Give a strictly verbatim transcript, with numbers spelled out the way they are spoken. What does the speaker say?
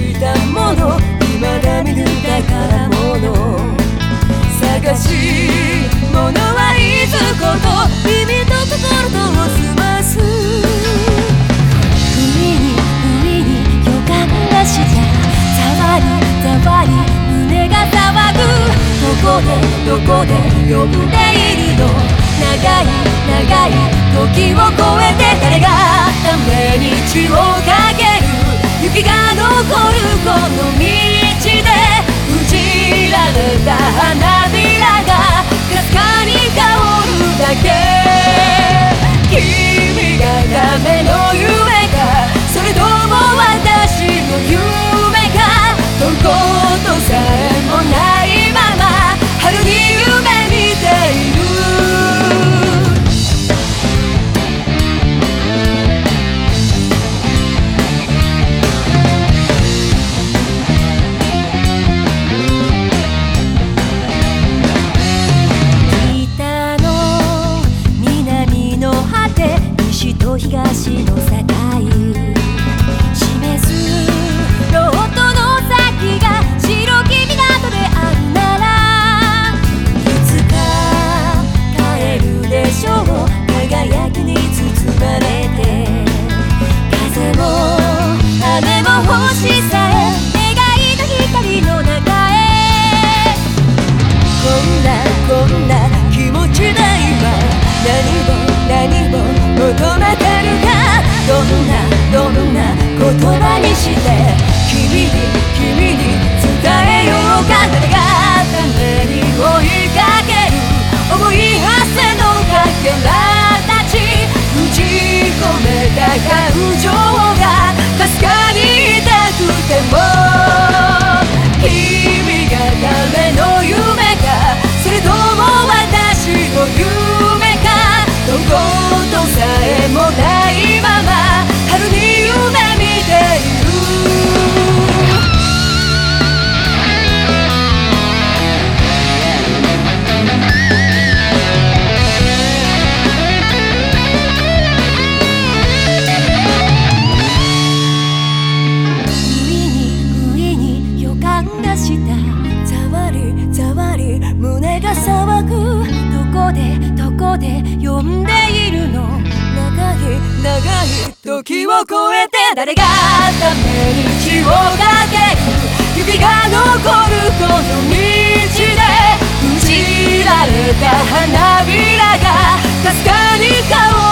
したもの、未だ見ぬ宝物探し物はいずこと耳と心とを澄ます不意に不意に予感がしたざわりざわり胸が騒ぐどこでどこで呼んでいるの長い長い時を超えて誰がために血をかける雪が残るこの道で封じられた花びらがかすかに香るだけ君がための夢かそれとも私の夢かどことさえもないまま春に夢見ている東の境示すロードの先が白き港であるならいつか帰るでしょう輝きに包まれて風も雨も星さえ描いた光の中へこんなこんな気持ちで今何も何も求めてるかどんなどんな言葉にして君に君に伝えようか誰がために追いかける思いはせのかけらたち打ち込めた感情がかすかに痛くても君がための夢かそれとも私の夢かどことさえもないまま春に夢見ている不意に不意に予感がしたざわりざわり胸が騒ぐどこでどこで呼んでいるの長い長い時を超えて誰がために血をかける雪が残るこの道で封じられた花びらがかすかに香る